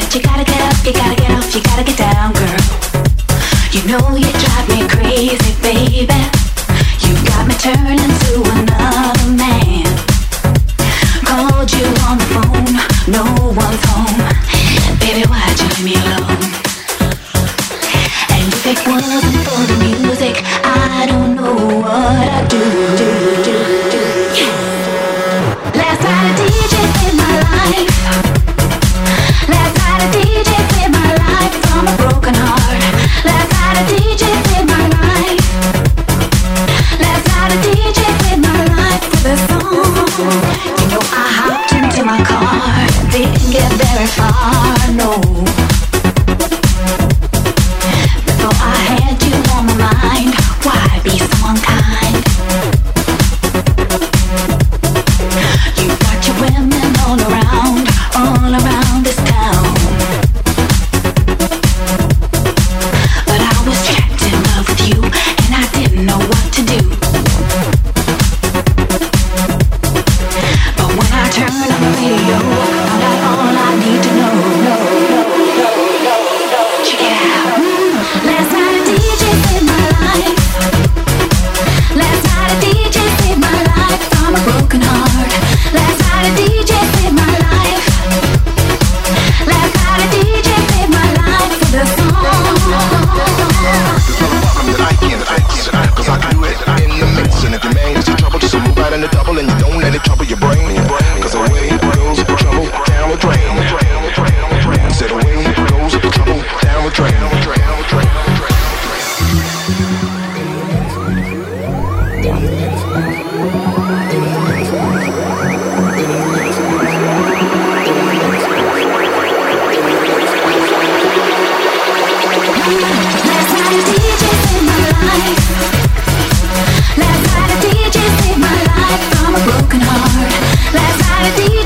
But you gotta get up, you gotta get off, you gotta get down, girl. You know you drive me crazy, baby. You got me turning to another man. Called you on the phone, no one's home. Baby, why'd you leave me alone? And if it wasn't for the music, I don't know what I'd do. Last night a DJ saved my life. Last night a DJ saved my life from a broken heart. Last night a DJ saved my life. Last night a DJ saved my life with a song. You know I hopped into my car, didn't get very far, no. Before I had you on my mind, why be so unkind? You got your women all around this town. But I was trapped in love with you, and I didn't know what to do. But when I turned on the radio, found out all I need to know. Check it out. Last night a DJ saved my life. Last night a DJ saved my life from a broken heart. Last night a DJ saved my life. Last night a DJ saved my life with a song. There's no problem that I can't fix, cause I do it in the mix. And if your man gets in trouble, just move out in the double, and you don't let it trouble your brain. Cause away goes trouble down the drain. Said away goes trouble down the drain. Last night a DJ saved my life. Last night a DJ saved my life from a broken heart. Last night a DJ